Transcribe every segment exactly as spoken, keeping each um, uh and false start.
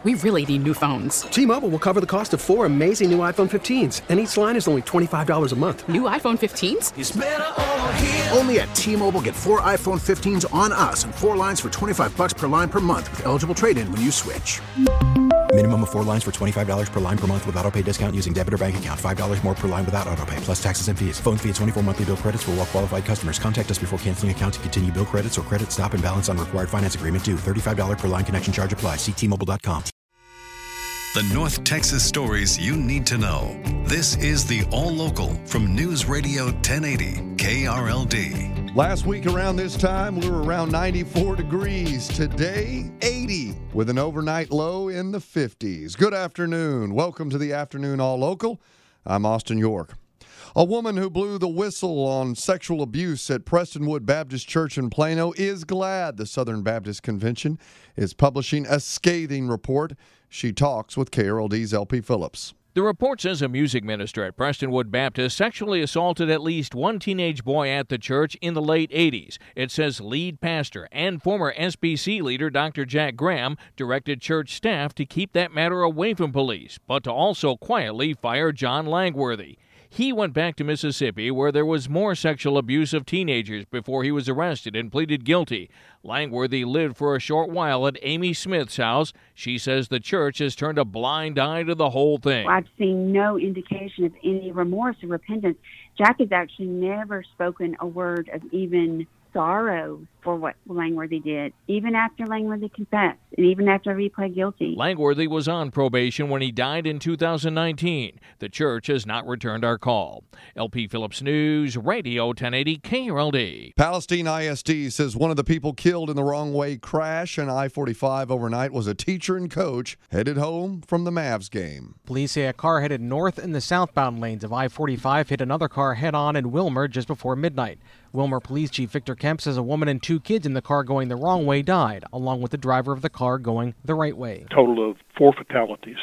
We really need new phones. T-Mobile will cover the cost of four amazing new iPhone fifteens, and each line is only twenty-five dollars a month. New iPhone fifteens? It's better over here. Only at T-Mobile, get four iPhone fifteens on us and four lines for twenty-five dollars per line per month with eligible trade-in when you switch. Minimum of four lines for twenty-five dollars per line per month with autopay discount using debit or bank account. five dollars more per line without autopay, plus taxes and fees. Phone fee at twenty-four monthly bill credits for well-qualified customers. Contact us before canceling account to continue bill credits or credit stop and balance on required finance agreement due. thirty-five dollars per line connection charge applies. See T Mobile dot com. The North Texas stories you need to know. This is the All Local from News Radio ten eighty K R L D. Last week around this time, we were around ninety-four degrees. Today, eighty, with an overnight low in the fifties. Good afternoon. Welcome to the Afternoon All Local. I'm Austin York. A woman who blew the whistle on sexual abuse at Prestonwood Baptist Church in Plano is glad the Southern Baptist Convention is publishing a scathing report. She talks with K R L D's L P Phillips. The report says a music minister at Prestonwood Baptist sexually assaulted at least one teenage boy at the church in the late eighties. It says lead pastor and former S B C leader Doctor Jack Graham directed church staff to keep that matter away from police, but to also quietly fire John Langworthy. He went back to Mississippi, where there was more sexual abuse of teenagers before he was arrested and pleaded guilty. Langworthy lived for a short while at Amy Smith's house. She says the church has turned a blind eye to the whole thing. I've seen no indication of any remorse or repentance. Jack has actually never spoken a word of even sorrow for what Langworthy did, even after Langworthy confessed, and even after he pled guilty. Langworthy was on probation when he died in two thousand nineteen. The church has not returned our call. L P Phillips News, Radio ten eighty K R L D. Palestine I S D says one of the people killed in the wrong way crash on I forty-five overnight was a teacher and coach headed home from the Mavs game. Police say a car headed north in the southbound lanes of I forty-five hit another car head-on in Wilmer just before midnight. Wilmer Police Chief Victor Kemp says a woman and two kids in the car going the wrong way died, along with the driver of the car going the right way. Total of four fatalities,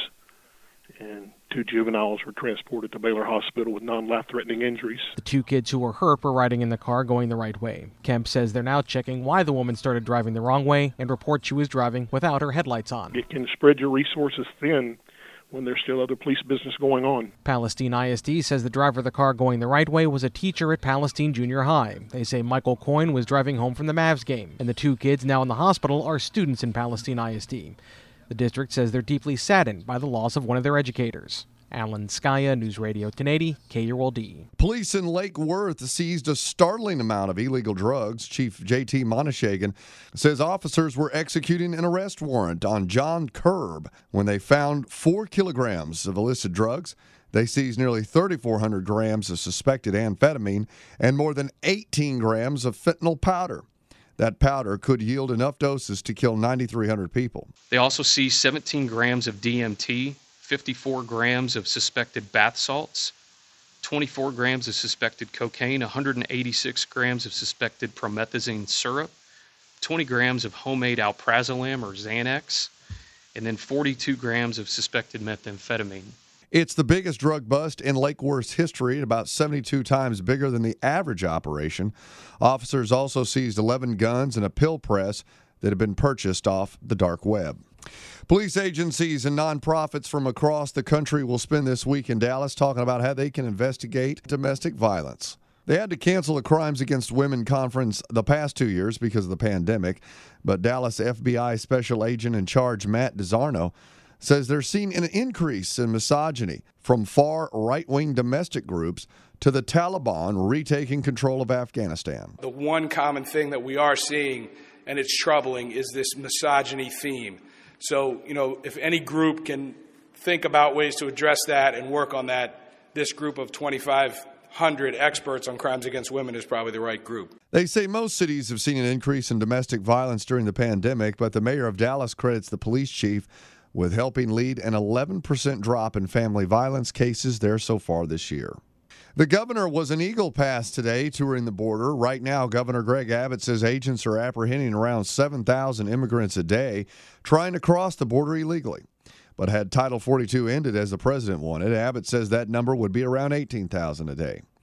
and two juveniles were transported to Baylor Hospital with non-life-threatening injuries. The two kids who were hurt were riding in the car going the right way. Kemp says they're now checking why the woman started driving the wrong way and report she was driving without her headlights on. It can spread your resources thin when there's still other police business going on. Palestine I S D says the driver of the car going the right way was a teacher at Palestine Junior High. They say Michael Coyne was driving home from the Mavs game, and the two kids now in the hospital are students in Palestine I S D. The district says they're deeply saddened by the loss of one of their educators. Alan Skaya, News Radio ten eighty, K R L D. Police in Lake Worth seized a startling amount of illegal drugs. Chief J T Monishagan says officers were executing an arrest warrant on John Curb when they found four kilograms of illicit drugs. They seized nearly thirty-four hundred grams of suspected amphetamine and more than eighteen grams of fentanyl powder. That powder could yield enough doses to kill nine thousand three hundred people. They also seized seventeen grams of D M T, fifty-four grams of suspected bath salts, twenty-four grams of suspected cocaine, one hundred eighty-six grams of suspected promethazine syrup, twenty grams of homemade alprazolam or Xanax, and then forty-two grams of suspected methamphetamine. It's the biggest drug bust in Lake Worth's history, about seventy-two times bigger than the average operation. Officers also seized eleven guns and a pill press that had been purchased off the dark web. Police agencies and nonprofits from across the country will spend this week in Dallas talking about how they can investigate domestic violence. They had to cancel a Crimes Against Women conference the past two years because of the pandemic, but Dallas F B I Special Agent in Charge Matt DiSarno says they're seeing an increase in misogyny from far right-wing domestic groups to the Taliban retaking control of Afghanistan. The one common thing that we are seeing, and it's troubling, is this misogyny theme. So, you know, if any group can think about ways to address that and work on that, this group of twenty-five hundred experts on crimes against women is probably the right group. They say most cities have seen an increase in domestic violence during the pandemic, but the mayor of Dallas credits the police chief with helping lead an eleven percent drop in family violence cases there so far this year. The governor was in Eagle Pass today touring the border. Right now, Governor Greg Abbott says agents are apprehending around seven thousand immigrants a day trying to cross the border illegally. But had Title forty-two ended as the president wanted, Abbott says that number would be around eighteen thousand a day.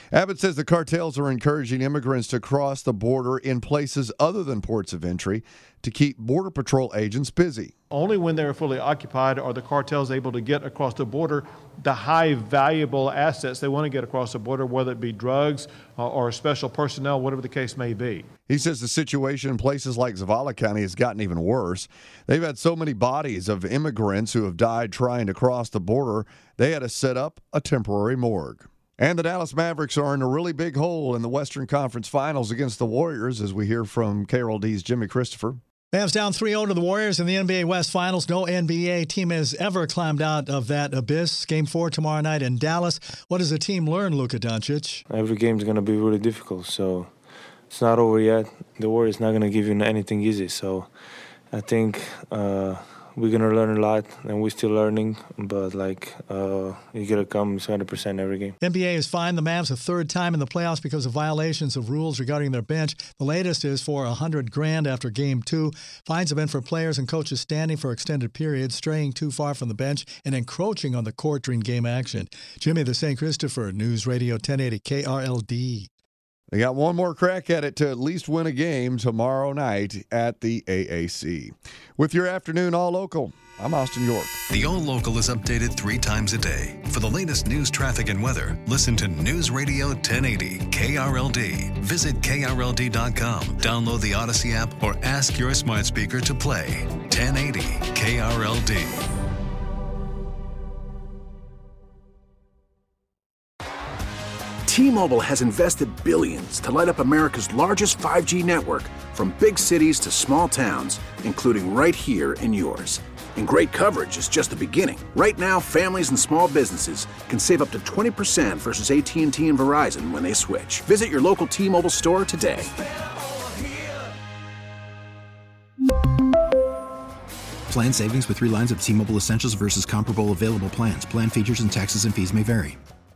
Abbott says the cartels are encouraging immigrants to cross the border in places other than ports of entry to keep Border Patrol agents busy. Only when they're fully occupied are the cartels able to get across the border the high valuable assets they want to get across the border, whether it be drugs uh, or special personnel, whatever the case may be. He says the situation in places like Zavala County has gotten even worse. They've had so many bodies of immigrants who have died trying to cross the border, they had to set up a temporary morgue. And the Dallas Mavericks are in a really big hole in the Western Conference Finals against the Warriors, as we hear from K R L D's Jimmy Christopher. Mavs down three oh to the Warriors in the N B A West Finals. No N B A team has ever climbed out of that abyss. Game four tomorrow night in Dallas. What does the team learn, Luka Doncic? Every game is going to be really difficult, so it's not over yet. The Warriors not going to give you anything easy, so I think uh, we're going to learn a lot, and we're still learning, but, like, uh, you got to come one hundred percent every game. N B A has fined the Mavs a third time in the playoffs because of violations of rules regarding their bench. The latest is for one hundred grand after Game two. Fines have been for players and coaches standing for extended periods, straying too far from the bench, and encroaching on the court during game action. Jimmy the Saint Christopher, News Radio ten eighty K R L D. They got one more crack at it to at least win a game tomorrow night at the A A C. With your afternoon All Local, I'm Austin York. The All Local is updated three times a day. For the latest news, traffic, and weather, listen to News Radio ten eighty K R L D. Visit K R L D dot com, download the Odyssey app, or ask your smart speaker to play ten eighty K R L D. T-Mobile has invested billions to light up America's largest five G network, from big cities to small towns, including right here in yours. And great coverage is just the beginning. Right now, families and small businesses can save up to twenty percent versus A T and T and Verizon when they switch. Visit your local T-Mobile store today. Plan savings with three lines of T-Mobile Essentials versus comparable available plans. Plan features and taxes and fees may vary.